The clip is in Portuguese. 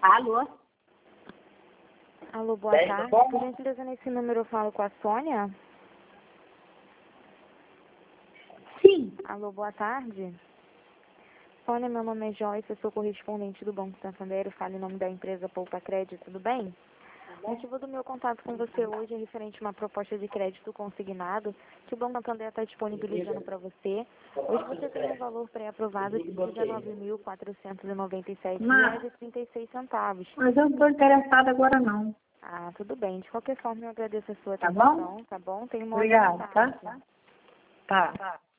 Alô? Alô, boa tarde. Por gentileza, nesse número eu falo com a Sônia? Sim. Alô, boa tarde. Sônia, meu nome é Joyce, eu sou correspondente do Banco Santander, eu falo em nome da empresa Poupa Crédito, tudo bem? O motivo do meu contato com você hoje é referente a uma proposta de crédito consignado que o Banco Santander está disponibilizando para você. Hoje você tem um valor pré-aprovado de R$ 19.497,36. Mas eu não estou interessada agora não. Ah, tudo bem. De qualquer forma, eu agradeço a sua Tá atenção, bom? tá bom? Tenha uma ótima Obrigada, tarde. tá? Tá.